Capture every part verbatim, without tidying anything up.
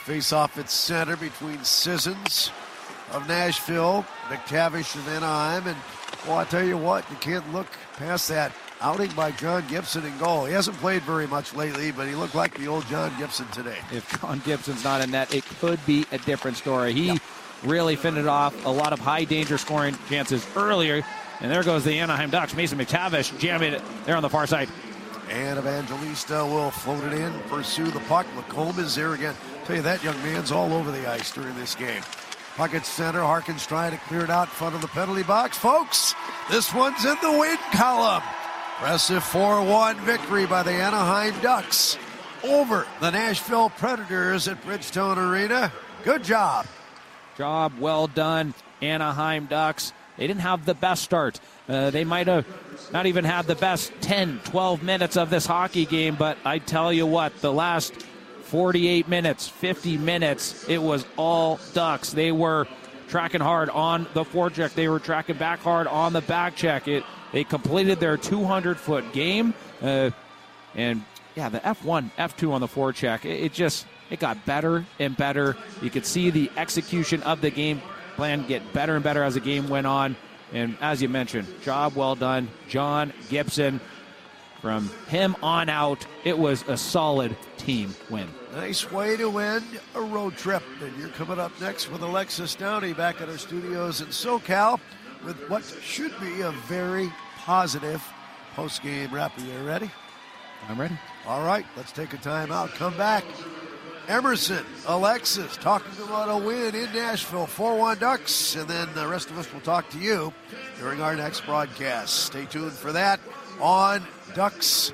face off at center between Sissons of Nashville, McTavish of Anaheim, and well, I tell you what, you can't look past that outing by John Gibson in goal. He hasn't played very much lately, but he looked like the old John Gibson today. If John Gibson's not in net, it could be a different story. He yep. really fended off a lot of high-danger scoring chances earlier, and there goes the Anaheim Ducks. Mason McTavish jamming it there on the far side. And Evangelista will float it in, pursue the puck. Lacombe is there again. I'll tell you, that young man's all over the ice during this game. Puck at center. Harkins trying to clear it out in front of the penalty box. Folks, this one's in the win column. Impressive four one victory by the Anaheim Ducks over the Nashville Predators at Bridgestone Arena. Good job. Job well done, Anaheim Ducks. They didn't have the best start. Uh, they might have not even had the best ten, twelve minutes of this hockey game, but I tell you what, the last forty-eight minutes, fifty minutes, it was all Ducks. They were tracking hard on the forecheck. They were tracking back hard on the back check. It, they completed their two hundred foot game. Uh, and, yeah, the F one, F two on the forecheck, it, it just it got better and better. You could see the execution of the game plan get better and better as the game went on. And as you mentioned, job well done. John Gibson, from him on out, it was a solid team win. Nice way to end a road trip. And you're coming up next with Alexis Downey back at our studios in SoCal with what should be a very positive post-game wrap. Are you ready? I'm ready. All right, let's take a time out. Come back. Emerson, Alexis, talking about a win in Nashville, four one Ducks, and then the rest of us will talk to you during our next broadcast. Stay tuned for that on Ducks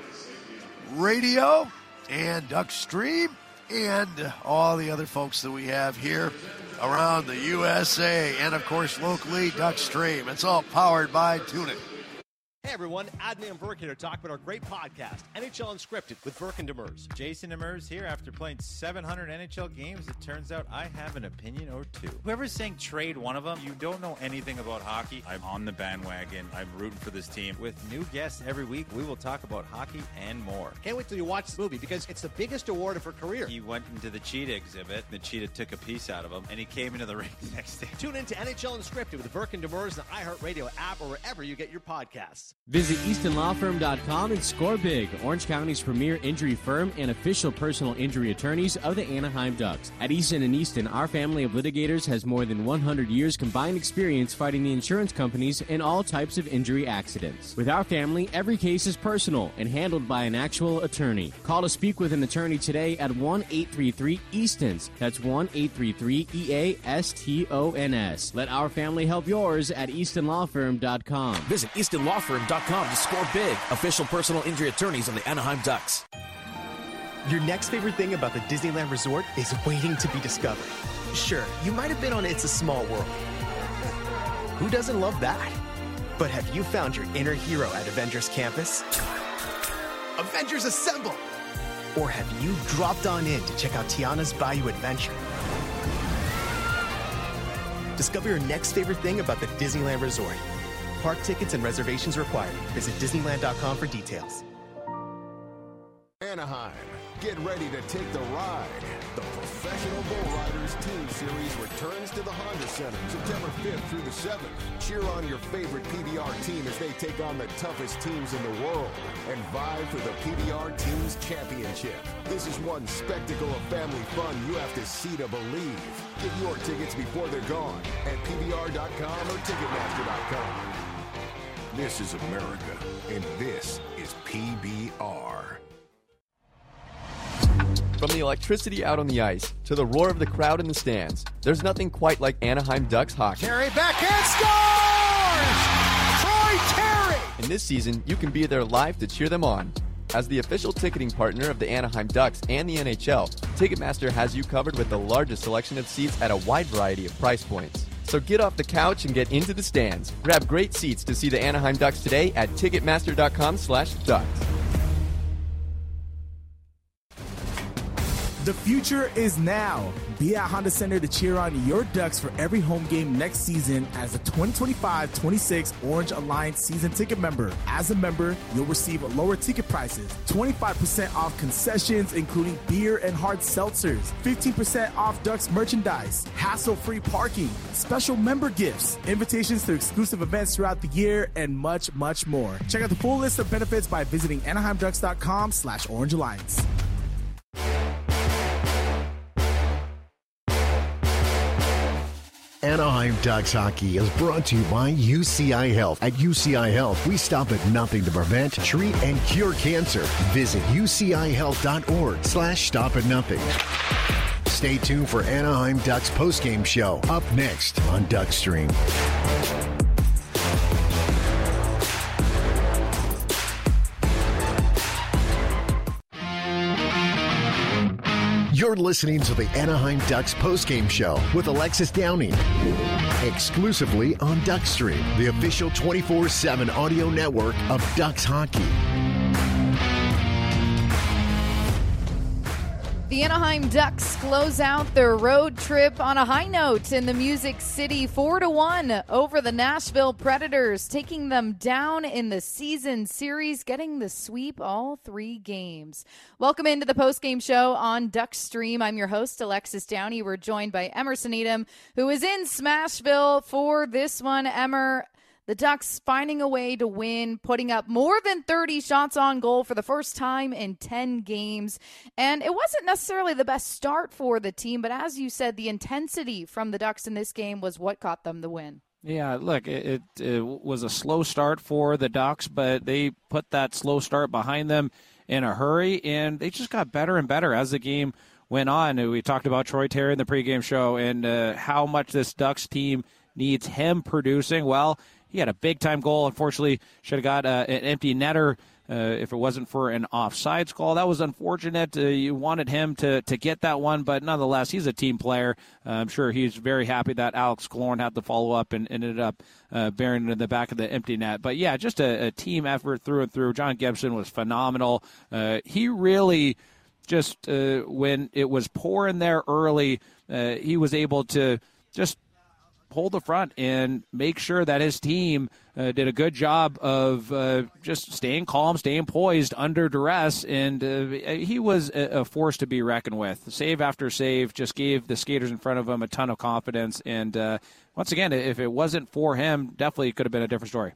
Radio and Ducks Stream and all the other folks that we have here around the U S A and, of course, locally, Ducks Stream. It's all powered by TuneIn. Hey everyone, Adney and Burke here to talk about our great podcast, N H L Unscripted with Burke and Demers. Jason Demers here. After playing seven hundred N H L games, it turns out I have an opinion or two. Whoever's saying trade one of them, you don't know anything about hockey. I'm on the bandwagon. I'm rooting for this team. With new guests every week, we will talk about hockey and more. Can't wait till you watch this movie because it's the biggest award of her career. He went into the cheetah exhibit. The cheetah took a piece out of him, and he came into the ring the next day. Tune in to N H L Unscripted with Burke and Demers, the iHeartRadio app, or wherever you get your podcasts. Visit Easton Law Firm dot com and score big. Orange County's premier injury firm and official personal injury attorneys of the Anaheim Ducks. At Easton and Easton, our family of litigators has more than one hundred years combined experience fighting the insurance companies in all types of injury accidents. With our family, every case is personal and handled by an actual attorney. Call to speak with an attorney today at one eight three three Eastons. That's one eight three three E A S T O N S. Let our family help yours at Easton Law Firm dot com. Visit Easton Law Firm dot com to score big. Official personal injury attorneys of the Anaheim Ducks. Your next favorite thing about the Disneyland Resort is waiting to be discovered. Sure, you might have been on It's a Small World. Who doesn't love that? But have you found your inner hero at Avengers Campus? Avengers Assemble! Or have you dropped on in to check out Tiana's Bayou Adventure? Discover your next favorite thing about the Disneyland Resort. Park tickets and reservations required. Visit Disneyland dot com for details. Anaheim, get ready to take the ride. The Professional Bull Riders Team Series returns to the Honda Center September fifth through the seventh. Cheer on your favorite P B R team as they take on the toughest teams in the world and vie for the P B R Teams Championship. This is one spectacle of family fun you have to see to believe. Get your tickets before they're gone at P B R dot com or Ticketmaster dot com. This is America, and this is P B R. From the electricity out on the ice to the roar of the crowd in the stands, there's nothing quite like Anaheim Ducks hockey. Terry backhand scores! Troy Terry! And this season, you can be there live to cheer them on. As the official ticketing partner of the Anaheim Ducks and the N H L, Ticketmaster has you covered with the largest selection of seats at a wide variety of price points. So get off the couch and get into the stands. Grab great seats to see the Anaheim Ducks today at Ticketmaster dot com slash Ducks. The future is now. Be at Honda Center to cheer on your Ducks for every home game next season as a twenty twenty-five twenty-six Orange Alliance season ticket member. As a member, you'll receive lower ticket prices, twenty-five percent off concessions, including beer and hard seltzers, fifteen percent off Ducks merchandise, hassle-free parking, special member gifts, invitations to exclusive events throughout the year, and much, much more. Check out the full list of benefits by visiting anaheim ducks dot com slash Orange Alliance. Anaheim Ducks hockey is brought to you by U C I Health. At U C I Health, we stop at nothing to prevent, treat, and cure cancer. Visit U C I health dot org slash stop at nothing. Stay tuned for Anaheim Ducks postgame show up next on Duckstream. You're listening to the Anaheim Ducks postgame show with Alexis Downing, exclusively on Duckstream, the official twenty-four seven audio network of Ducks hockey. The Anaheim Ducks close out their road trip on a high note in the Music City, four to one over the Nashville Predators, taking them down in the season series, getting the sweep all three games. Welcome into the postgame show on Duckstream. I'm your host, Alexis Downey. We're joined by Emerson Edom, who is in Smashville for this one. Emmer, the Ducks finding a way to win, putting up more than thirty shots on goal for the first time in ten games. And it wasn't necessarily the best start for the team, but as you said, the intensity from the Ducks in this game was what got them the win. Yeah, look, it, it, it was a slow start for the Ducks, but they put that slow start behind them in a hurry, and they just got better and better as the game went on. We talked about Troy Terry in the pregame show and uh, how much this Ducks team needs him producing. Well, he had a big-time goal. Unfortunately, should have got uh, an empty netter uh, if it wasn't for an offsides call. That was unfortunate. Uh, you wanted him to, to get that one, but nonetheless, he's a team player. Uh, I'm sure he's very happy that Alex Killorn had to follow up and, and ended up uh, burying it in the back of the empty net. But, yeah, just a, a team effort through and through. John Gibson was phenomenal. Uh, he really just, uh, when it was pouring there early, uh, he was able to just – hold the front and make sure that his team uh, did a good job of uh, just staying calm, staying poised under duress, and uh, he was a, a force to be reckoned with. Save after save just gave the skaters in front of him a ton of confidence, and uh, once again, if it wasn't for him, definitely could have been a different story.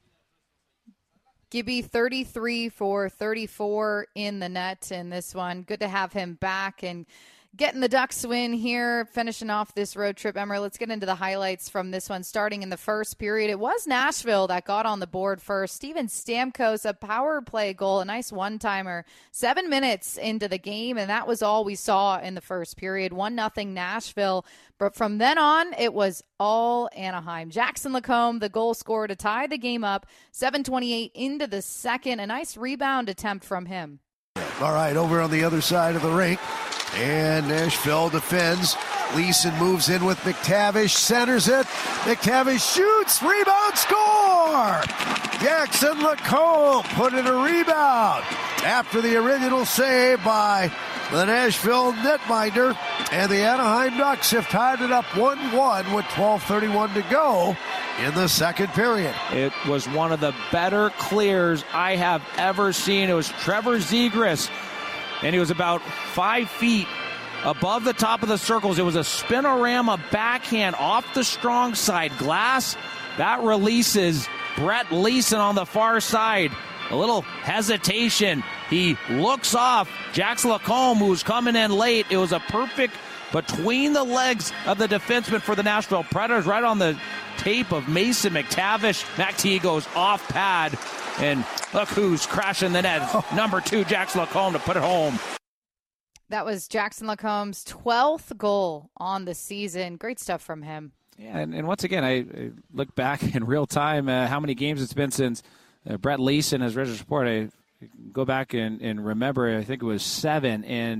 Gibby, thirty-three for thirty-four in the net in this one. Good to have him back and getting the Ducks win here, finishing off this road trip. Emmer, let's get into the highlights from this one. Starting in the first period, it was Nashville that got on the board first. Steven Stamkos, a power play goal, a nice one-timer. Seven minutes into the game, and that was all we saw in the first period. One nothing Nashville. But from then on, it was all Anaheim. Jackson Lacombe, the goal scorer to tie the game up. seven twenty-eight into the second. A nice rebound attempt from him. All right, over on the other side of the rink. And Nashville defends. Leeson moves in with McTavish, centers it. McTavish shoots, rebound, score! Jackson Lacombe put in a rebound after the original save by the Nashville netminder. And the Anaheim Ducks have tied it up one one with twelve thirty-one to go in the second period. It was one of the better clears I have ever seen. It was Trevor Zegras, and he was about five feet above the top of the circles. It was a spinorama backhand off the strong side glass. That releases Brett Leeson on the far side. A little hesitation. He looks off Jackson Lacombe, who's coming in late. It was a perfect between the legs of the defenseman for the Nashville Predators, right on the tape of Mason McTavish. Mac T goes off pad, and look who's crashing the net. Oh. Number two, Jackson Lacombe, to put it home. That was Jackson Lacombe's twelfth goal on the season. Great stuff from him. Yeah, and, and once again, I, I look back in real time uh, how many games it's been since uh, Brett Leeson has registered support. I go back and, and remember, I think it was seven, and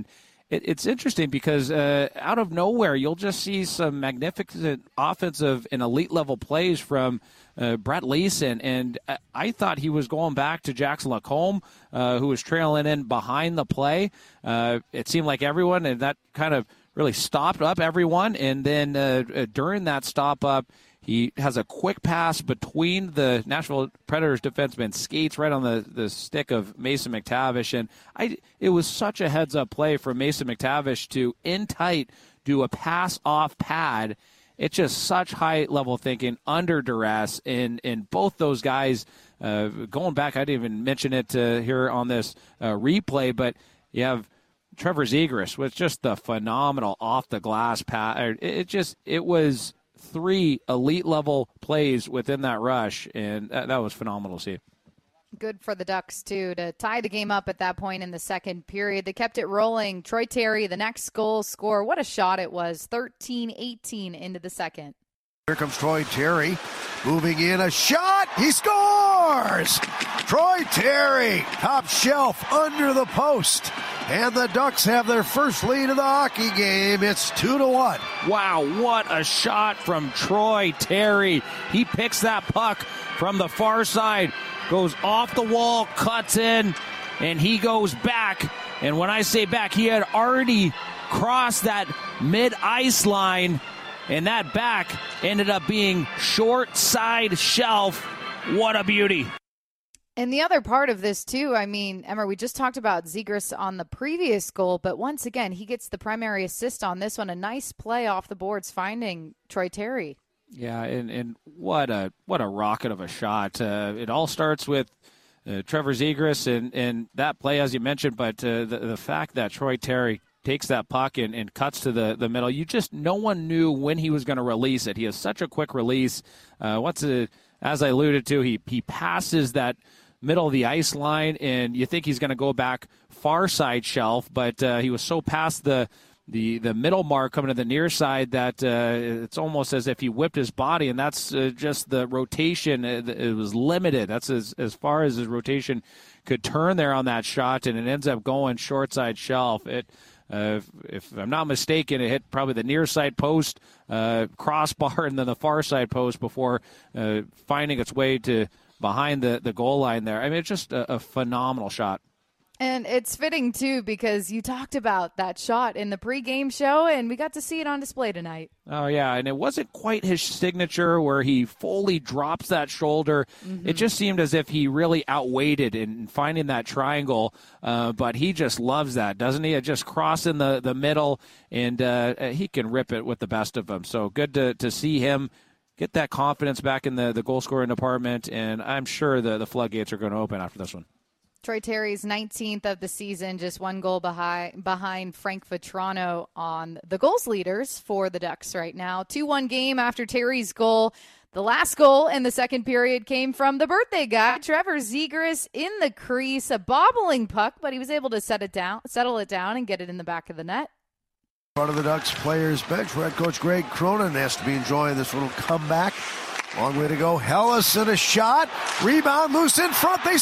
it, it's interesting because uh, out of nowhere, you'll just see some magnificent offensive and elite-level plays from uh, Brett Leeson. And I, I thought he was going back to Jackson Lacombe, uh, who was trailing in behind the play. Uh, it seemed like everyone, and that kind of really stopped up everyone. And then uh, uh, during that stop-up, he has a quick pass between the Nashville Predators defenseman, skates right on the, the stick of Mason McTavish. And I, it was such a heads-up play from Mason McTavish to, in tight, do a pass-off pad. It's just such high-level thinking under duress. And, and both those guys, uh, going back, I didn't even mention it uh, here on this uh, replay, but you have Trevor Zegras with just the phenomenal off-the-glass pass. It, it just, it was three elite-level plays within that rush, and that, that was phenomenal to see. Good for the Ducks, too, to tie the game up at that point in the second period. They kept it rolling. Troy Terry, the next goal score. What a shot it was, thirteen eighteen into the second. Here comes Troy Terry, moving in, a shot, he scores! Troy Terry, top shelf, under the post. And the Ducks have their first lead of the hockey game. It's two to one. Wow, what a shot from Troy Terry. He picks that puck from the far side, goes off the wall, cuts in, and he goes back. And when I say back, he had already crossed that mid-ice line, and that back ended up being short side shelf. What a beauty. And the other part of this, too, I mean, Emma, we just talked about Zegras on the previous goal, but once again, he gets the primary assist on this one. A nice play off the boards, finding Troy Terry. Yeah, and, and what a what a rocket of a shot. Uh, it all starts with uh, Trevor Zegras and, and that play, as you mentioned, but uh, the, the fact that Troy Terry takes that puck and, and cuts to the, the middle, you just, no one knew when he was going to release it. He has such a quick release. Uh, what's a, as I alluded to, he he passes that middle of the ice line, and you think he's going to go back far side shelf, but uh, he was so past the the the middle mark coming to the near side that uh, it's almost as if he whipped his body, and that's uh, just the rotation. It, it was limited. That's as, as far as his rotation could turn there on that shot, and it ends up going short side shelf. It, uh, if, if I'm not mistaken, it hit probably the near side post, uh, crossbar, and then the far side post before uh, finding its way to behind the, the goal line there. I mean, it's just a, a phenomenal shot. And it's fitting, too, because you talked about that shot in the pregame show, and we got to see it on display tonight. Oh, yeah, and it wasn't quite his signature where he fully drops that shoulder. Mm-hmm. It just seemed as if he really outweighted in finding that triangle, uh, but he just loves that, doesn't he? It just crossing the, the middle, and uh, he can rip it with the best of them. So good to, to see him get that confidence back in the, the goal-scoring department, and I'm sure the, the floodgates are going to open after this one. Troy Terry's nineteenth of the season, just one goal behind behind Frank Vetrano on the goals leaders for the Ducks right now. two one game after Terry's goal. The last goal in the second period came from the birthday guy, Trevor Zegras, in the crease, a bobbling puck, but he was able to set it down, settle it down and get it in the back of the net. Part of the Ducks players bench, head coach Greg Cronin has to be enjoying this little comeback. Long way to go. Hellison, a shot. Rebound, loose in front. They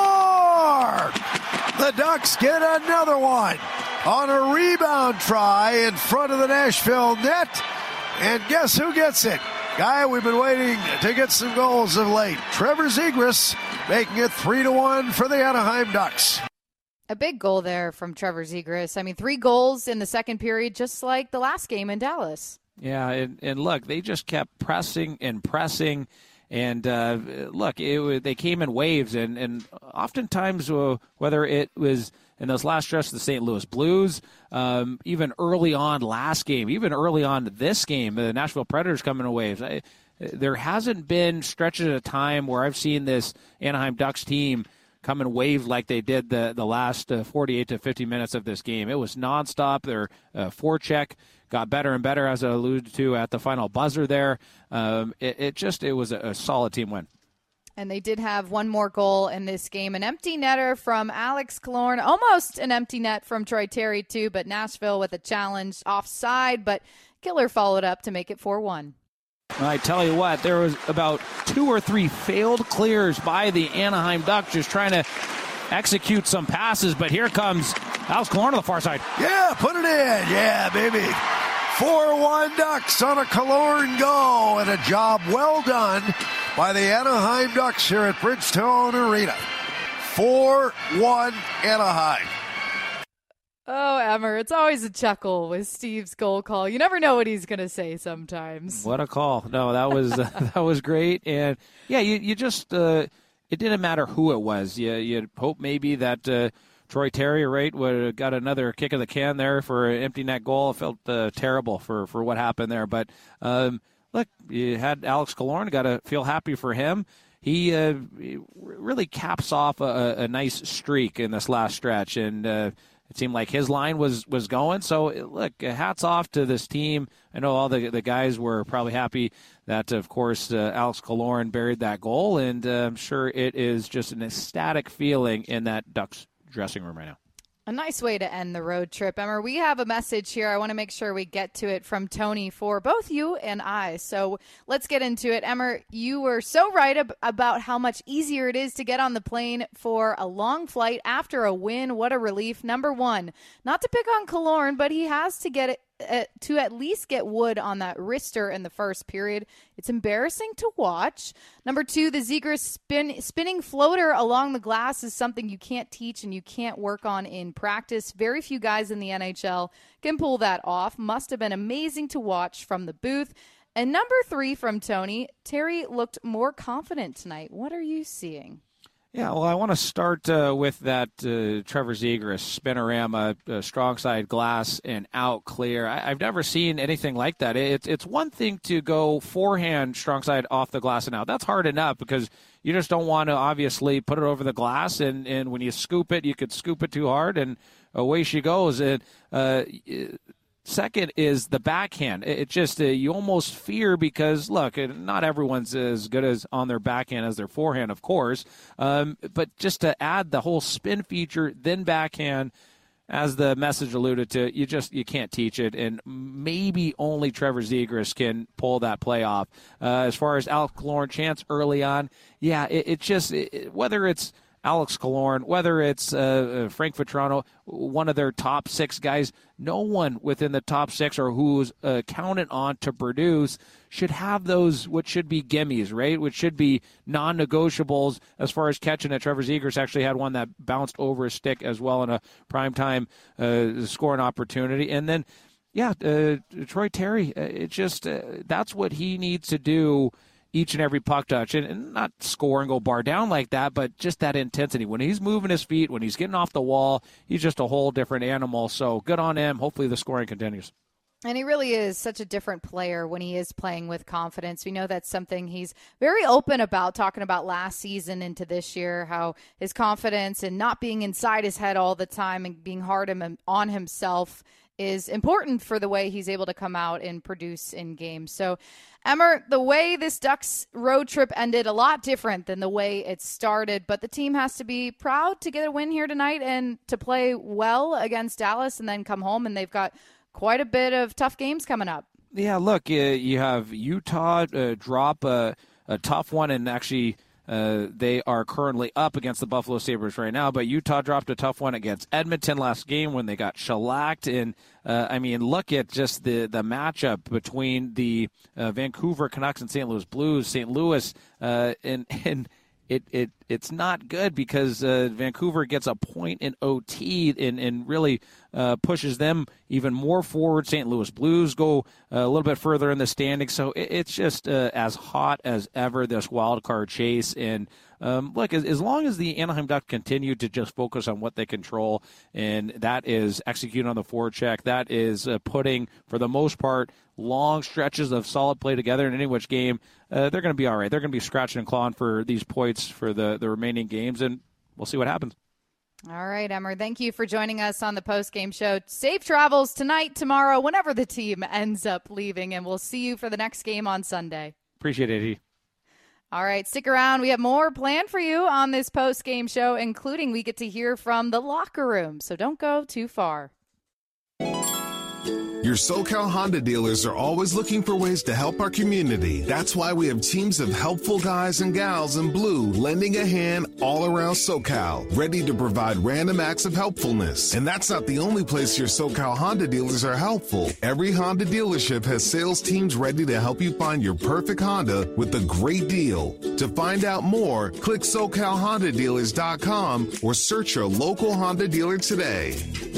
score! The Ducks get another one on a rebound try in front of the Nashville net. And guess who gets it? Guy we've been waiting to get some goals of late. Trevor Zegras making it three to one for the Anaheim Ducks. A big goal there from Trevor Zegras. I mean, three goals in the second period, just like the last game in Dallas. Yeah, and, and look, they just kept pressing and pressing, and uh, look, it, they came in waves, and, and oftentimes, uh, whether it was in those last stretch of the Saint Louis Blues, um, even early on last game, even early on this game, the Nashville Predators coming in waves. I, there hasn't been stretches of time where I've seen this Anaheim Ducks team come in waves like they did the, the last uh, forty-eight to fifty minutes of this game. It was nonstop. Their uh, forecheck got better and better, as I alluded to at the final buzzer there. Um, it, it just, it was a, a solid team win. And they did have one more goal in this game. An empty netter from Alex Killorn. Almost an empty net from Troy Terry, too, but Nashville with a challenge offside. But Killer followed up to make it four one. I tell you what, there was about two or three failed clears by the Anaheim Ducks just trying to execute some passes. But here comes Alex Killorn to the far side. Yeah, put it in. Yeah, baby. four one Ducks on a Killorn goal, and a job well done by the Anaheim Ducks here at Bridgestone Arena. four one Anaheim. Oh, Emmer, it's always a chuckle with Steve's goal call. You never know what he's going to say sometimes. What a call. No, that was uh, that was great. And, yeah, you, you just uh, – it didn't matter who it was. You, you'd hope maybe that uh, Troy Terry, right, would have got another kick of the can there for an empty net goal. It felt uh, terrible for, for what happened there. But, um, look, you had Alex Killorn. Got to feel happy for him. He, uh, he really caps off a, a nice streak in this last stretch. And uh, – it seemed like his line was, was going. So, look, hats off to this team. I know all the the guys were probably happy that, of course, uh, Alex Killorn buried that goal. And uh, I'm sure it is just an ecstatic feeling in that Ducks dressing room right now. A nice way to end the road trip. Emmer, we have a message here. I want to make sure we get to it from Tony for both you and I. So let's get into it. Emmer, you were so right ab- about how much easier it is to get on the plane for a long flight after a win. What a relief. Number one, not to pick on Killorn, but he has to get it. Uh, to at least get wood on that wrister in the first period. It's embarrassing to watch. Number two, the Zegras spin, spinning floater along the glass is something you can't teach and you can't work on in practice. Very few guys in the N H L can pull that off. Must have been amazing to watch from the booth. And number three from Tony, Terry looked more confident tonight. What are you seeing? Yeah, well, I want to start uh, with that uh, Trevor Zegras spinorama, uh, strong side glass and out clear. I- I've never seen anything like that. It- it's one thing to go forehand strong side off the glass and out. That's hard enough because you just don't want to obviously put it over the glass, and, and when you scoop it, you could scoop it too hard, and away she goes. And uh, second is the backhand. It just uh, you almost fear because, look, not everyone's as good as on their backhand as their forehand, of course. Um, but just to add the whole spin feature, then backhand, as the message alluded to, you just you can't teach it, and maybe only Trevor Zegras can pull that play off. Uh, as far as Alex Killorn chance early on, yeah, it, it just it, whether it's Alex Killorn, whether it's uh, Frank Vatrano, one of their top six guys, no one within the top six or who's uh, counted on to produce should have those, what should be gimmies, right? Which should be non-negotiables as far as catching it. Trevor Zegras actually had one that bounced over his stick as well in a primetime uh, scoring opportunity. And then, yeah, uh, Troy Terry, uh, it just, uh, that's what he needs to do each and every puck touch, and, and not score and go bar down like that, but just that intensity. When he's moving his feet, when he's getting off the wall, he's just a whole different animal. So good on him. Hopefully the scoring continues. And he really is such a different player when he is playing with confidence. We know that's something he's very open about, talking about last season into this year, how his confidence and not being inside his head all the time and being hard on himself is important for the way he's able to come out and produce in games. So, Emmer, the way this Ducks road trip ended, a lot different than the way it started, but the team has to be proud to get a win here tonight and to play well against Dallas and then come home, and they've got quite a bit of tough games coming up. Yeah, look, uh, you have Utah uh, drop a, a tough one, and actually uh, they are currently up against the Buffalo Sabres right now, but Utah dropped a tough one against Edmonton last game when they got shellacked. And, uh, I mean, look at just the, the matchup between the uh, Vancouver Canucks and Saint Louis Blues. Saint Louis, uh, and, and it, it it's not good because uh, Vancouver gets a point in O T and, and really uh, pushes them even more forward. Saint Louis Blues go uh, a little bit further in the standings. So it, it's just uh, as hot as ever, this wild card chase. And um, look, as, as long as the Anaheim Ducks continue to just focus on what they control, and that is executing on the forecheck, that is uh, putting, for the most part, long stretches of solid play together in any which game, uh, they're going to be all right. They're going to be scratching and clawing for these points for the, the remaining games, and we'll see what happens. All right, Emmer, thank you for joining us on the post-game show. Safe travels tonight, tomorrow, whenever the team ends up leaving, and we'll see you for the next game on Sunday. Appreciate it, E. All right, stick around. We have more planned for you on this post-game show, including we get to hear from the locker room, so don't go too far. Your SoCal Honda dealers are always looking for ways to help our community. That's why we have teams of helpful guys and gals in blue lending a hand all around SoCal, ready to provide random acts of helpfulness. And that's not the only place your SoCal Honda dealers are helpful. Every Honda dealership has sales teams ready to help you find your perfect Honda with a great deal. To find out more, click so cal honda dealers dot com or search your local Honda dealer today.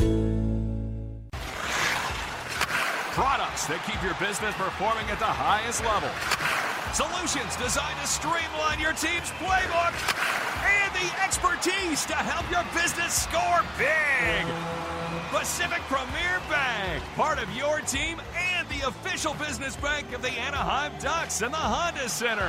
Products that keep your business performing at the highest level. Solutions designed to streamline your team's playbook. And the expertise to help your business score big. Pacific Premier Bank, part of your team and the official business bank of the Anaheim Ducks and the Honda Center.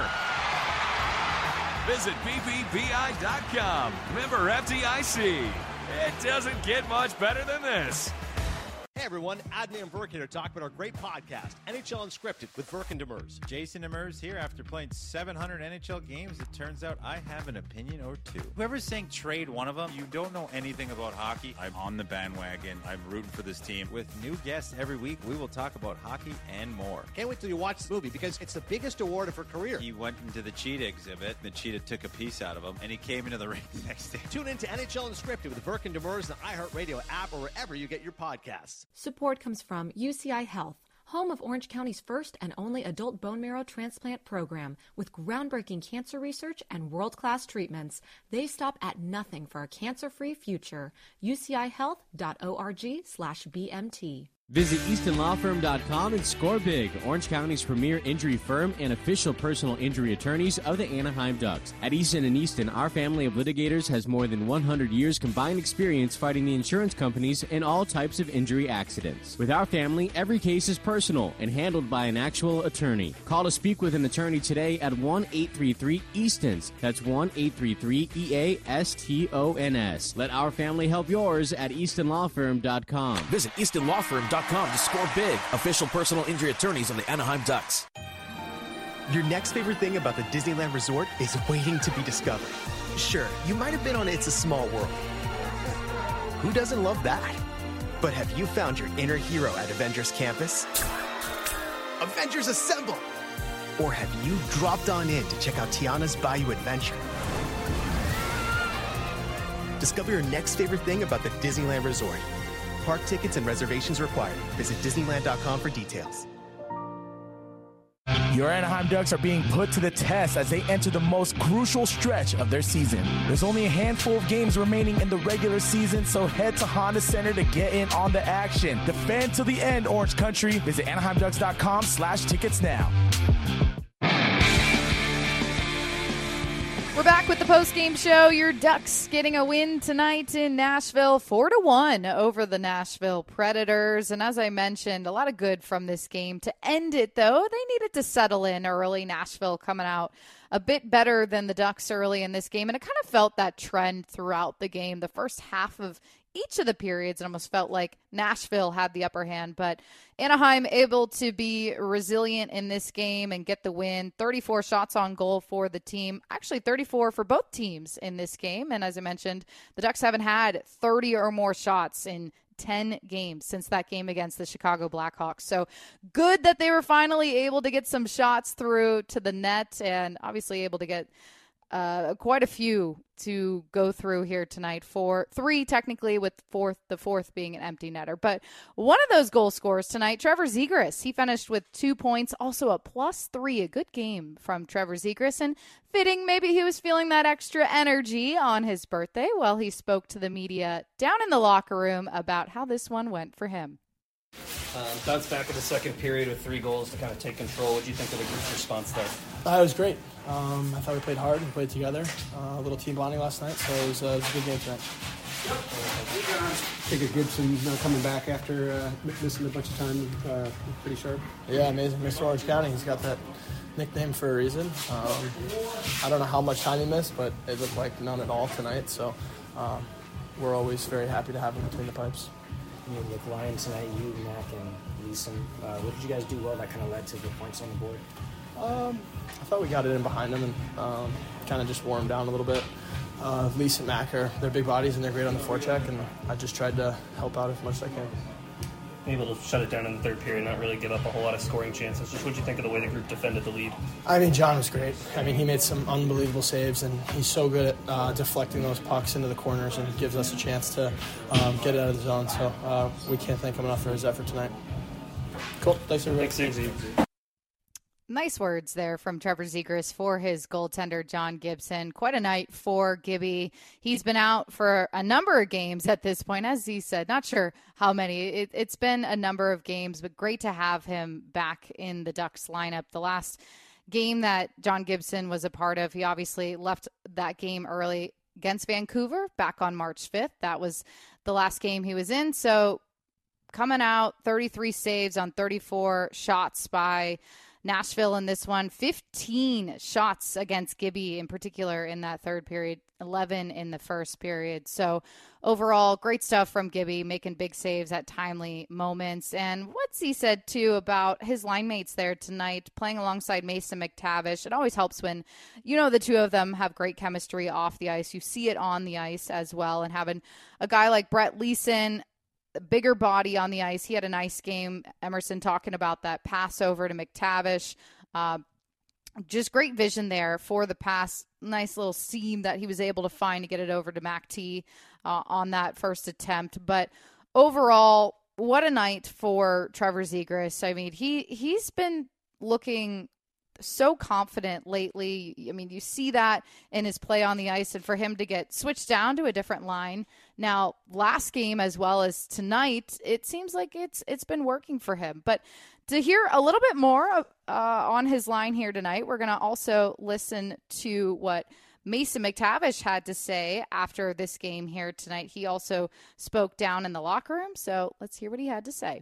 Visit b b b i dot com. Member F D I C. It doesn't get much better than this. Hey everyone, Adnan Verk here to talk about our great podcast, N H L Unscripted with Verk and Demers. Jason Demers here. After playing seven hundred N H L games, it turns out I have an opinion or two. Whoever's saying trade one of them, you don't know anything about hockey. I'm on the bandwagon. I'm rooting for this team. With new guests every week, we will talk about hockey and more. Can't wait till you watch this movie because it's the biggest award of her career. He went into the cheetah exhibit. The cheetah took a piece out of him, and he came into the ring the next day. Tune in to N H L Unscripted with Verk and Demers, the iHeartRadio app, or wherever you get your podcasts. Support comes from U C I Health, home of Orange County's first and only adult bone marrow transplant program. With groundbreaking cancer research and world-class treatments, they stop at nothing for a cancer-free future. U C I health dot org slash B M T. Visit easton law firm dot com and score big. Orange County's premier injury firm and official personal injury attorneys of the Anaheim Ducks. At Easton and Easton, our family of litigators has more than one hundred years combined experience fighting the insurance companies in all types of injury accidents. With our family, every case is personal and handled by an actual attorney. Call to speak with an attorney today at one eight three three Eastons. That's one eight three three E A S T O N S. Let our family help yours at easton law firm dot com. Visit easton law firm dot com to score big. Official personal injury attorneys of the Anaheim Ducks. Your next favorite thing about the Disneyland Resort is waiting to be discovered. Sure, you might have been on It's a Small World. Who doesn't love that? But have you found your inner hero at Avengers Campus? Avengers Assemble! Or have you dropped on in to check out Tiana's Bayou Adventure? Discover your next favorite thing about the Disneyland Resort. Park tickets and reservations required. Visit disneyland dot com for details. Your Anaheim Ducks are being put to the test as they enter the most crucial stretch of their season. There's only a handful of games remaining in the regular season, so head to Honda Center to get in on the action. Defend till the end, Orange Country. Visit anaheim ducks dot com slash tickets now. We're back with the post-game show. Your Ducks getting a win tonight in Nashville, four to one over the Nashville Predators. And as I mentioned, a lot of good from this game. To end it, though, they needed to settle in early. Nashville coming out a bit better than the Ducks early in this game. And it kind of felt that trend throughout the game. The first half of each of the periods, it almost felt like Nashville had the upper hand, but Anaheim able to be resilient in this game and get the win. thirty-four shots on goal for the team, actually thirty-four for both teams in this game. And as I mentioned, the Ducks haven't had thirty or more shots in ten games since that game against the Chicago Blackhawks. So good that they were finally able to get some shots through to the net, and obviously able to get Uh, quite a few to go through here tonight. For three, technically, with fourth, the fourth being an empty netter. But one of those goal scorers tonight, Trevor Zegras, he finished with two points, also a plus three. A good game from Trevor Zegras, and fitting maybe he was feeling that extra energy on his birthday while he spoke to the media down in the locker room about how this one went for him. Um, bounced back in the second period with three goals to kind of take control. What do you think of the group's response there? Uh, it was great. Um, I thought we played hard and played together. Uh, a little team bonding last night, so it was, uh, it was a good game tonight. Jacob Gibson uh, coming back after uh, missing a bunch of time, uh, pretty sharp. Yeah, amazing. Mister Orange County, he's got that nickname for a reason. Um, I don't know how much time he missed, but it looked like none at all tonight, so um, we're always very happy to have him between the pipes. I mean, with Ryan tonight, you, Mac, and Leeson, uh, what did you guys do well that kind of led to the points on the board? Um, I thought we got it in behind them and um, kind of just wore them down a little bit. Uh, Leeson and Mac are they're big bodies and they're great on the forecheck, and I just tried to help out as much as I can. able to shut it down in the third period, not really give up a whole lot of scoring chances. Just what do you think of the way the group defended the lead? I mean, John was great. I mean, he made some unbelievable saves, and he's so good at uh, deflecting those pucks into the corners and gives us a chance to um, get it out of the zone. So uh, we can't thank him enough for his effort tonight. Cool. Thanks, everybody. Thanks, Nice words there from Trevor Zegras for his goaltender, John Gibson. Quite a night for Gibby. He's been out for a number of games at this point, as he said. Not sure how many. It, it's been a number of games, but great to have him back in the Ducks lineup. The last game that John Gibson was a part of, he obviously left that game early against Vancouver back on March fifth. That was the last game he was in. So coming out, thirty-three saves on thirty-four shots by Nashville in this one, fifteen shots against Gibby in particular in that third period, eleven in the first period. So overall, great stuff from Gibby, making big saves at timely moments. And what's he said, too, about his line mates there tonight, playing alongside Mason McTavish. It always helps when, you know, the two of them have great chemistry off the ice. You see it on the ice as well. And having a guy like Brett Leason, bigger body on the ice. He had a nice game. Emerson talking about that pass over to McTavish. Uh, just great vision there for the pass. Nice little seam that he was able to find to get it over to Mac T uh, on that first attempt. But overall, what a night for Trevor Zegras. I mean, he, he's been looking so confident lately. I mean, you see that in his play on the ice, and for him to get switched down to a different line now, last game as well as tonight, it seems like it's it's been working for him. But to hear a little bit more uh, on his line here tonight, we're going to also listen to what Mason McTavish had to say after this game here tonight. He also spoke down in the locker room, so let's hear what he had to say.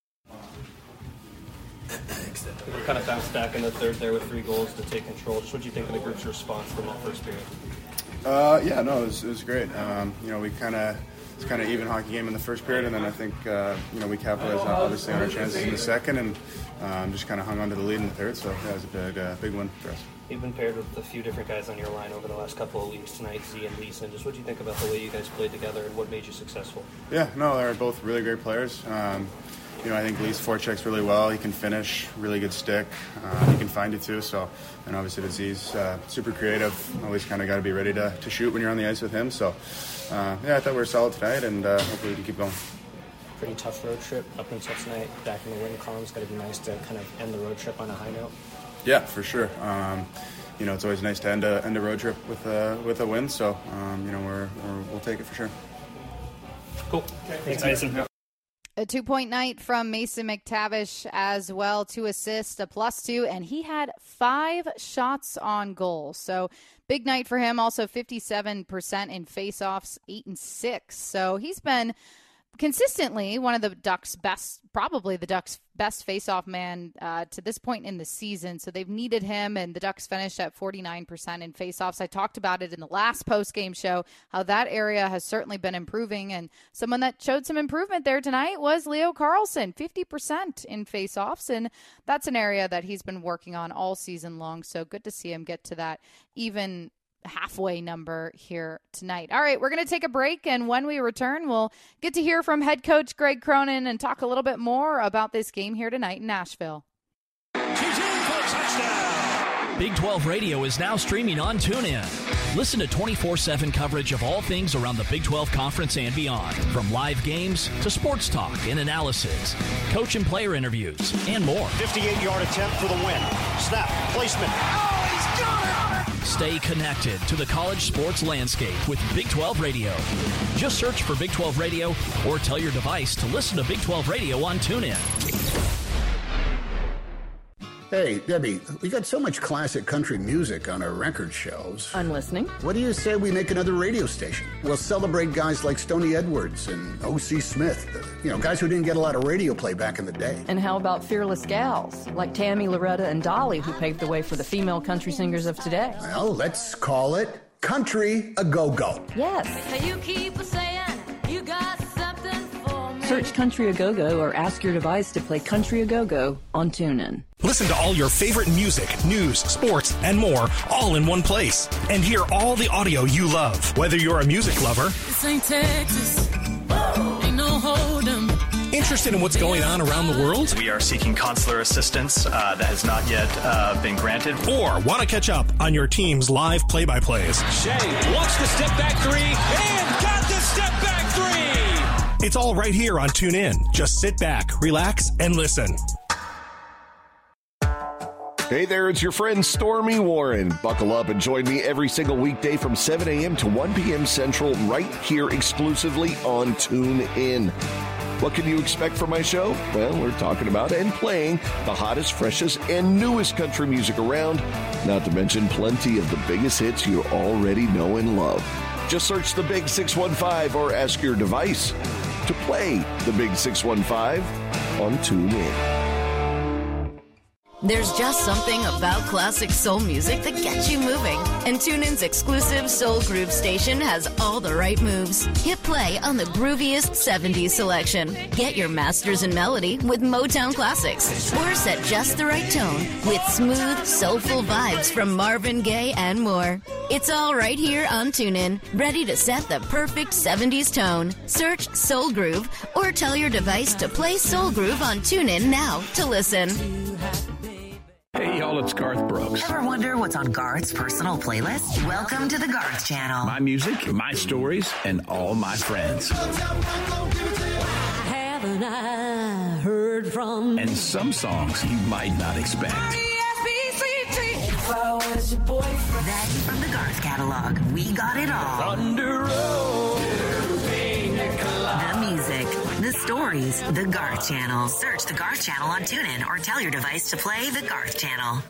We kind of bounced back in the third there with three goals to take control. Just what do you think of the group's response from that first period? Uh, yeah, no, it was, it was great. Um, you know, we kind of it's kind of even hockey game in the first period, and then I think uh, you know we capitalized on, obviously on our chances in the second, and um, just kind of hung on to the lead in the third. So yeah, it was a big, uh, big win for us. You've been paired with a few different guys on your line over the last couple of weeks tonight, Z and Leeson. Just what do you think about the way you guys played together, and what made you successful? Yeah, no, they're both really great players. Um, You know, I think Lee's forechecks really well. He can finish, really good stick. Uh, he can find it too. So, and obviously the Z's uh, super creative. Always kind of got to be ready to, to shoot when you're on the ice with him. So, uh, yeah, I thought we were solid tonight, and uh, hopefully we can keep going. Pretty tough road trip up until tonight. Back in the win column. It's got to be nice to kind of end the road trip on a high note. Yeah, for sure. Um, you know, it's always nice to end a end a road trip with a with a win. So, um, you know, we're, we're we'll take it for sure. Cool. Thanks, Mason. A two-point night from Mason McTavish as well, two assists, a plus two, and he had five shots on goal. So big night for him. Also fifty-seven percent in faceoffs, eight and six. So he's been consistently one of the Ducks' best, probably the Ducks' best faceoff man uh, to this point in the season. So they've needed him, and the Ducks finished at forty-nine percent in faceoffs. I talked about it in the last post-game show, how that area has certainly been improving, and someone that showed some improvement there tonight was Leo Carlson, fifty percent in faceoffs, and that's an area that he's been working on all season long. So good to see him get to that even halfway number here tonight. All right, we're going to take a break, and when we return, we'll get to hear from head coach Greg Cronin and talk a little bit more about this game here tonight in Nashville. Big twelve Radio is now streaming on TuneIn. Listen to twenty-four seven coverage of all things around the Big twelve Conference and beyond, from live games to sports talk and analysis, coach and player interviews, and more. fifty-eight-yard attempt for the win. Snap, placement. Oh, he's got it! Stay connected to the college sports landscape with Big twelve Radio. Just search for Big twelve Radio or tell your device to listen to Big twelve Radio on TuneIn. Hey, Debbie, we got so much classic country music on our record shelves. I'm listening. What do you say we make another radio station? We'll celebrate guys like Stoney Edwards and O C Smith, you know, guys who didn't get a lot of radio play back in the day. And how about fearless gals like Tammy, Loretta, and Dolly, who paved the way for the female country singers of today? Well, let's call it Country A Go-Go. Yes. Hey, you keep saying you got something for me. Search Country A Go-Go or ask your device to play Country A Go-Go on TuneIn. Listen to all your favorite music, news, sports, and more all in one place. And hear all the audio you love. Whether you're a music lover, This ain't Texas. Ain't no hold 'em. Interested in what's going on around the world? We are seeking consular assistance uh, that has not yet uh, been granted. Or want to catch up on your team's live play-by-plays? Shea wants the step back three and got the step back three. It's all right here on TuneIn. Just sit back, relax, and listen. Hey there, it's your friend Stormy Warren. Buckle up and join me every single weekday from seven a.m. to one p.m. Central right here exclusively on TuneIn. What can you expect from my show? Well, we're talking about and playing the hottest, freshest, and newest country music around, not to mention plenty of the biggest hits you already know and love. Just search the Big six one five or ask your device to play the Big six one five on TuneIn. There's just something about classic soul music that gets you moving. And TuneIn's exclusive Soul Groove station has all the right moves. Hit play on the grooviest seventies selection. Get your masters in melody with Motown classics. Or set just the right tone with smooth, soulful vibes from Marvin Gaye and more. It's all right here on TuneIn, ready to set the perfect seventies tone. Search Soul Groove or tell your device to play Soul Groove on TuneIn now to listen. Hey, y'all, it's Garth Brooks. Ever wonder what's on Garth's personal playlist? Welcome to the Garth Channel. My music, my stories, and all my friends. Haven't I heard from... And some songs you might not expect. If I was your boyfriend. Then from the Garth catalog, we got it all. Thunder Road. The music, the stories, the Garth Channel. Search the Garth Channel on TuneIn or tell your device to play the Garth Channel.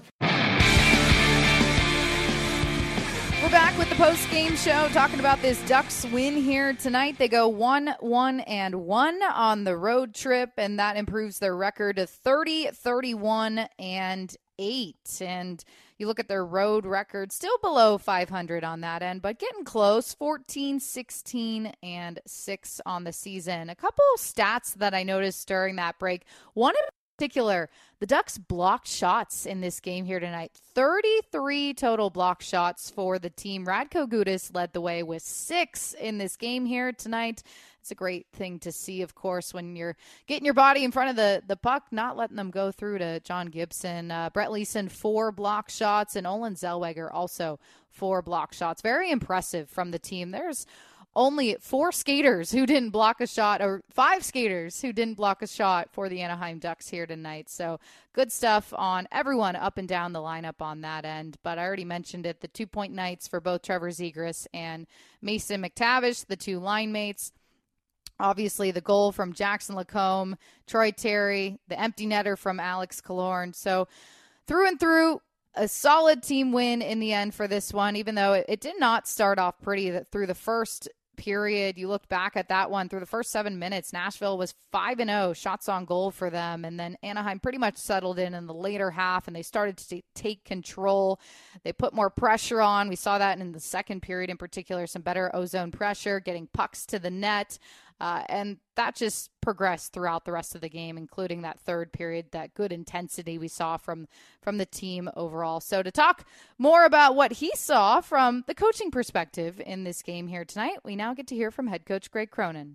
We're back with the post-game show talking about this Ducks win here tonight. They go one, one, and one on the road trip, and that improves their record to thirty, thirty-one, and eight. And you look at their road record, still below five hundred on that end, but getting close, fourteen, sixteen, and six on the season. A couple stats that I noticed during that break. One in particular, the Ducks blocked shots in this game here tonight. thirty-three total block shots for the team. Radko Gudas led the way with six in this game here tonight. It's a great thing to see, of course, when you're getting your body in front of the, the puck, not letting them go through to John Gibson. Uh, Brett Leeson, four block shots, and Olin Zellweger also four block shots. Very impressive from the team. There's only four skaters who didn't block a shot, or five skaters who didn't block a shot for the Anaheim Ducks here tonight. So good stuff on everyone up and down the lineup on that end. But I already mentioned it, the two-point nights for both Trevor Zegras and Mason McTavish, the two line mates. Obviously, the goal from Jackson Lacombe, Troy Terry, the empty netter from Alex Killorn. So through and through, a solid team win in the end for this one, even though it, it did not start off pretty through the first period. You look back at that one, through the first seven minutes, Nashville was five and oh, shots on goal for them. And then Anaheim pretty much settled in in the later half, and they started to t- take control. They put more pressure on. We saw that in the second period in particular, some better ozone pressure, getting pucks to the net. Uh, and that just progressed throughout the rest of the game, including that third period, that good intensity we saw from, from the team overall. So to talk more about what he saw from the coaching perspective in this game here tonight, we now get to hear from head coach Greg Cronin.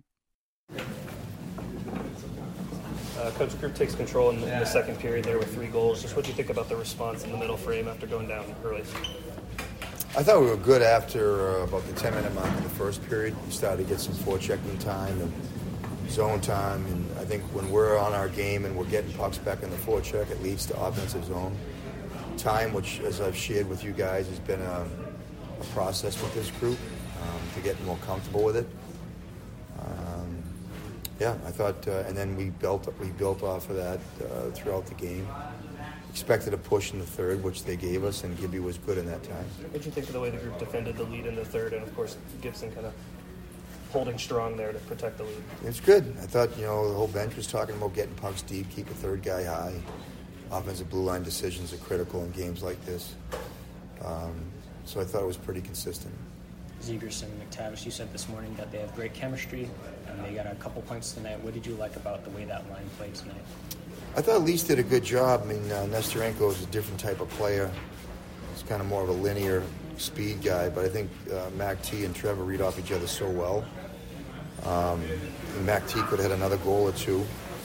Uh, Coach Group takes control in the, in the second period there with three goals. Just what do you think about the response in the middle frame after going down early? I thought we were good after uh, about the ten-minute mark in the first period. We started to get some forechecking time and zone time, and I think when we're on our game and we're getting pucks back in the forecheck, it leads to offensive zone time, which, as I've shared with you guys, has been a, a process with this group um, to get more comfortable with it. Um, yeah, I thought, uh, and then we built we built off of that uh, throughout the game. Expected a push in the third, which they gave us, and Gibby was good in that time. What did you think of the way the group defended the lead in the third, and of course Gibson kind of holding strong there to protect the lead? It's good. I thought, you know, the whole bench was talking about getting pucks deep, keep a third guy high. Offensive blue line decisions are critical in games like this. Um, so I thought it was pretty consistent. Zegras and McTavish, you said this morning that they have great chemistry, and they got a couple points tonight. What did you like about the way that line played tonight? I thought Lease did a good job. I mean, uh, Nesterenko is a different type of player. He's kind of more of a linear speed guy, but I think uh, Mac T and Trevor read off each other so well. Um, and Mac T could have had another goal or two.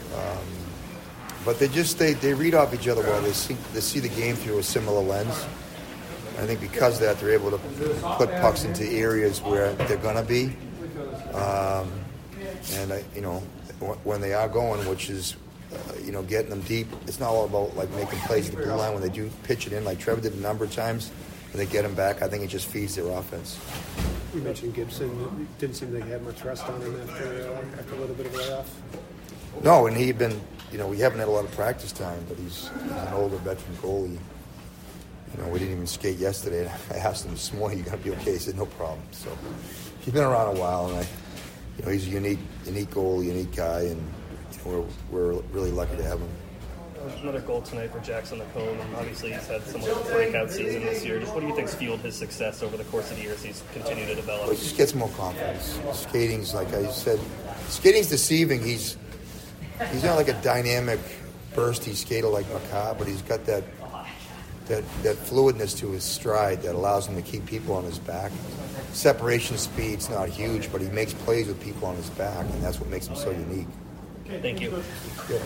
Um, but they just they, they read off each other well. They see they see the game through a similar lens. I think because of that, they're able to put pucks into areas where they're going to be. Um, and, I, you know, when they are going, which is, uh, you know, getting them deep, it's not all about, like, making plays at the blue line. When they do pitch it in, like Trevor did a number of times, when they get them back, I think it just feeds their offense. You mentioned Gibson. It didn't seem like he had much rest on him after, uh, after a little bit of a layoff. No, and he'd been, you know, we haven't had a lot of practice time, but he's, he's an older veteran goalie. You know, we didn't even skate yesterday. I asked him this morning, "You gonna be okay?" He said, "No problem." So he's been around a while, and I, you know, he's a unique, unique goalie, unique guy, and you know, we're we're really lucky to have him. Another goal tonight for Jackson Lacombe, and obviously he's had somewhat of a breakout season this year. Just what do you think's fueled his success over the course of the years he's continued to develop? Well, he just gets more confidence. Skating's, like I said, skating's deceiving. He's he's not like a dynamic, bursty skater like Makar, but he's got that. That, that fluidness to his stride that allows him to keep people on his back. Separation speed's not huge, but he makes plays with people on his back, and that's what makes him so unique. Thank you. Good.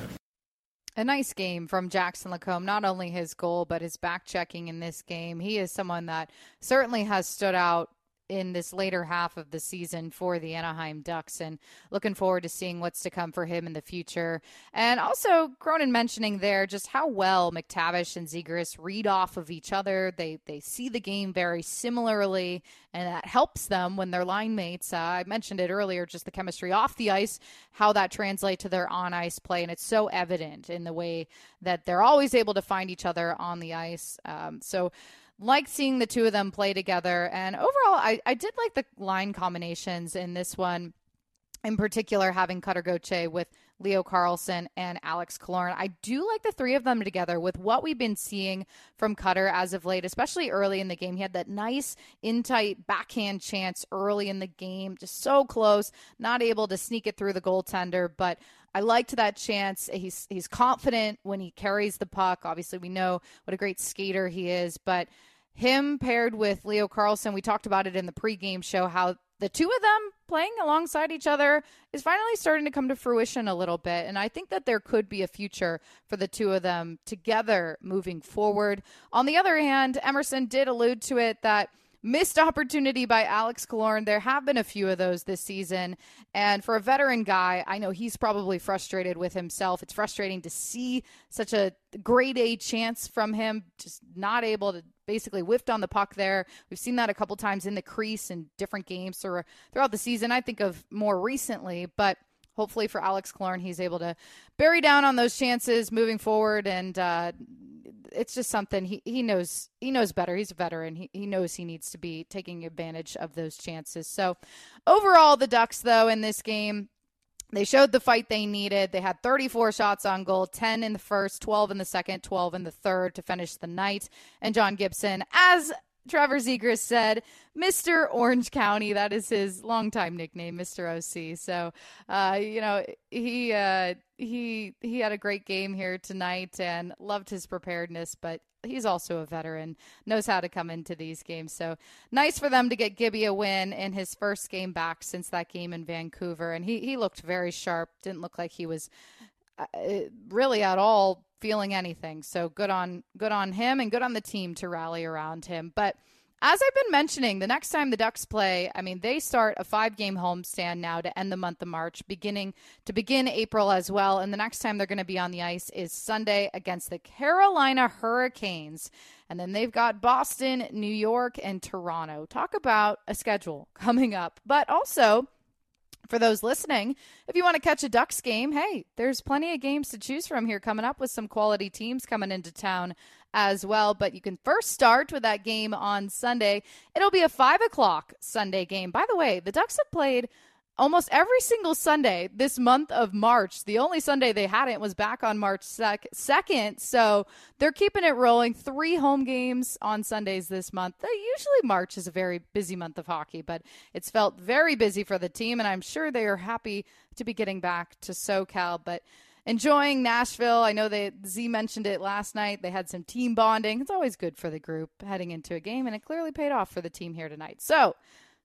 A nice game from Jackson Lacombe. Not only his goal, but his back checking in this game. He is someone that certainly has stood out in this later half of the season for the Anaheim Ducks, and looking forward to seeing what's to come for him in the future. And also Cronin mentioning there just how well McTavish and Zegras read off of each other. They they see the game very similarly, and that helps them when they're line mates. Uh, I mentioned it earlier, just the chemistry off the ice, how that translates to their on-ice play, and it's so evident in the way that they're always able to find each other on the ice. Um, so like seeing the two of them play together. And overall, I, I did like the line combinations in this one, in particular having Cutter Gauthier with Leo Carlsson and Alex Killorn. I do like the three of them together with what we've been seeing from Cutter as of late, especially early in the game. He had that nice in-tight backhand chance early in the game, just so close, not able to sneak it through the goaltender, but I liked that chance. He's he's confident when he carries the puck. Obviously, we know what a great skater he is, but him paired with Leo Carlsson, we talked about it in the pregame show, how the two of them playing alongside each other is finally starting to come to fruition a little bit. And I think that there could be a future for the two of them together moving forward. On the other hand, Emerson did allude to it, that missed opportunity by Alex Killorn. There have been a few of those this season. And for a veteran guy, I know he's probably frustrated with himself. It's frustrating to see such a grade A chance from him, just not able to basically whiffed on the puck there. We've seen that a couple times in the crease in different games or throughout the season. I think of more recently, but hopefully for Alex Killorn, he's able to bury down on those chances moving forward. And uh, it's just something he, he knows he knows better. He's a veteran. He, he knows he needs to be taking advantage of those chances. So overall, the Ducks, though, in this game, they showed the fight they needed. They had thirty-four shots on goal, ten in the first, twelve in the second, twelve in the third to finish the night. And John Gibson, as Trevor Zegras said, Mister Orange County, that is his longtime nickname, Mister O C. So, uh, you know, he uh, he he had a great game here tonight and loved his preparedness, but he's also a veteran, knows how to come into these games. So nice for them to get Gibby a win in his first game back since that game in Vancouver. And he, he looked very sharp. Didn't look like he was uh, really at all feeling anything. So good on, good on him and good on the team to rally around him. But as I've been mentioning, the next time the Ducks play, I mean, they start a five-game homestand now to end the month of March, beginning to begin April as well. And the next time they're going to be on the ice is Sunday against the Carolina Hurricanes. And then they've got Boston, New York, and Toronto. Talk about a schedule coming up. But also, for those listening, if you want to catch a Ducks game, hey, there's plenty of games to choose from here coming up with some quality teams coming into town as well. But you can first start with that game on Sunday. It'll be a five o'clock Sunday game. By the way, the Ducks have played almost every single Sunday this month of March. The only Sunday they hadn't was back on March second. So they're keeping it rolling. Three home games on Sundays this month. Usually March is a very busy month of hockey, but it's felt very busy for the team, and I'm sure they are happy to be getting back to SoCal. But enjoying Nashville. I know that Z mentioned it last night. They had some team bonding. It's always good for the group heading into a game, and it clearly paid off for the team here tonight. So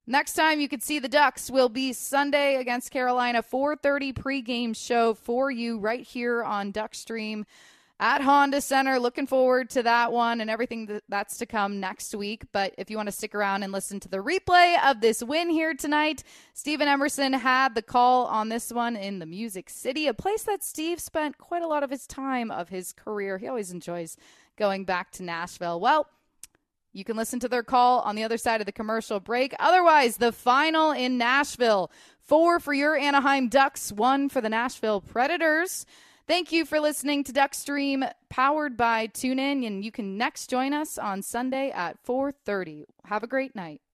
Next time you could see the Ducks will be Sunday against Carolina, four thirty pregame show for you right here on Duckstream at Honda Center. Looking forward to that one and everything that's to come next week. But if you want to stick around and listen to the replay of this win here tonight, Steven Emerson had the call on this one in the Music City, a place that Steve spent quite a lot of his time of his career. He always enjoys going back to Nashville. Well, you can listen to their call on the other side of the commercial break. Otherwise, the final in Nashville. Four for your Anaheim Ducks, one for the Nashville Predators. Thank you for listening to Duckstream, powered by TuneIn, and you can next join us on Sunday at four thirty. Have a great night.